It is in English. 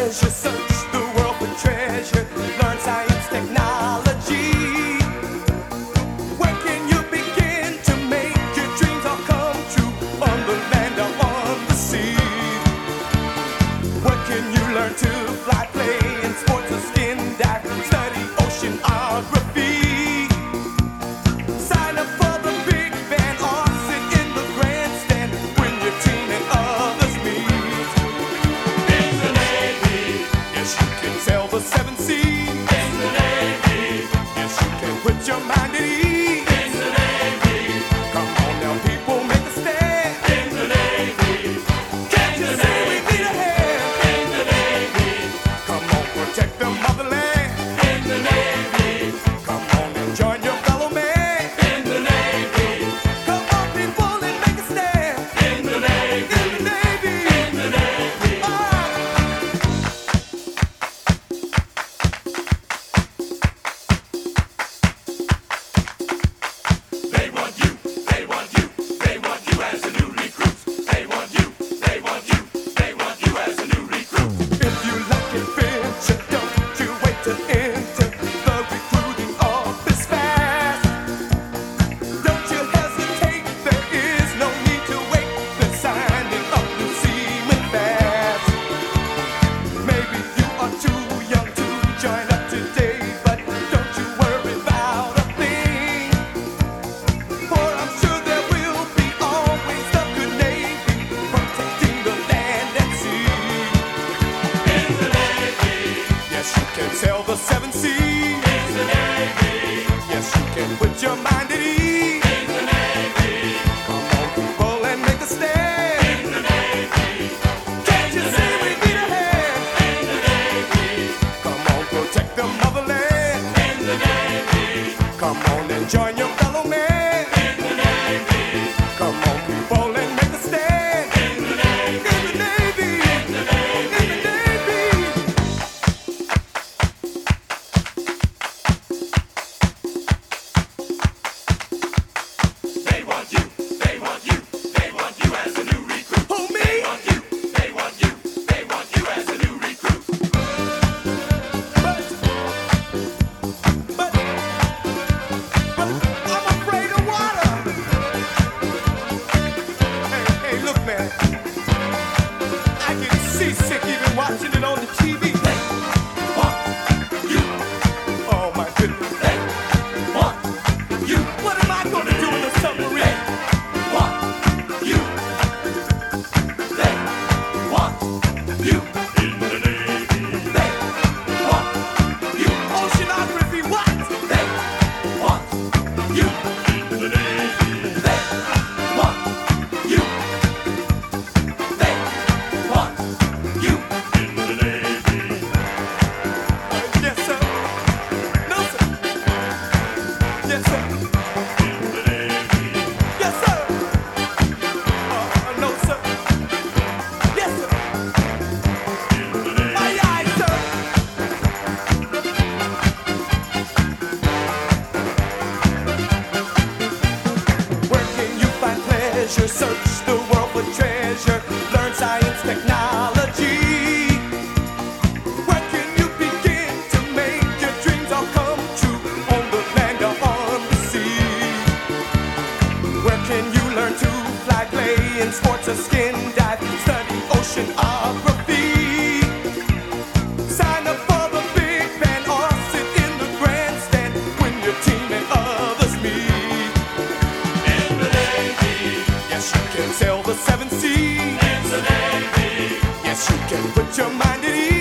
pleasure, search the world for treasure, learn science, technology. Where can you begin to make your dreams all come true, on the land or on the sea? Where can you learn to fly, play in sports or skin dive, study oceanography? Sign up for the big band or sit in the grandstand when your team and others meet. In the Navy, yes you can sail the seven seas. In the Navy, yes you can put your mind at ease. In the Navy, come on now people, make a stand. In the Navy, can't you see we need a hand? In the Navy, come on, protect the motherland. In the Navy, come on and join your fellow man. In the Navy, come on people and make a stand. In the Navy, in the Navy, in the Navy. They want you, they want you, they want you as a new recruit. They want you, they want you, they want you as a new recruit. If you like adventure, don't you wait to enter the recruiting office fast. Don't you hesitate, there is no need to wait. They're signing up new seamen fast. Maybe you are too young to join up today, but don't you worry about a thing. For I'm sure there will be always the good Navy protecting the land and sea. In the Navy, yes you can sail the seven seas. In the Navy, yes you can put your mind at ease. In the Navy, come on people and make a stand. In the Navy, can't you see we need a hand? In the Navy, come on protect the motherland. In the Navy, come on and join your fellow man. In the Navy, come on people and make a stand. In the Navy, in the Navy, in the Navy, in the Navy. They want you, they want you, they want you as a new recruit. Who, me? They want you, they want you, they want you as a new recruit. But I'm afraid of water. Hey, look, man. I get seasick even watching it on the TV. They want you. Oh my goodness. They want you. What am I gonna do in the submarine? They want you. They want you. In the Navy. They want you. Oceanography, what? They want you. In the Navy. They want you. They want you. In the Navy. Yes, sir. No, sir. Yes, sir. In the Navy. Yes, sir. No, sir. Yes, sir. In the Navy. Aye, aye, sir. Where can you find pleasure? Search the world for treasure, learn science, technology. Where can you begin to make your dreams all come true, on the land or on the sea? Where can you learn to fly, play in sports or skin dive, study oceanography? Sign up for the big band or sit in the grandstand when your team and others meet. In the Navy, yes you can sail the seven seas. In the Navy, yes you can put your mind at ease.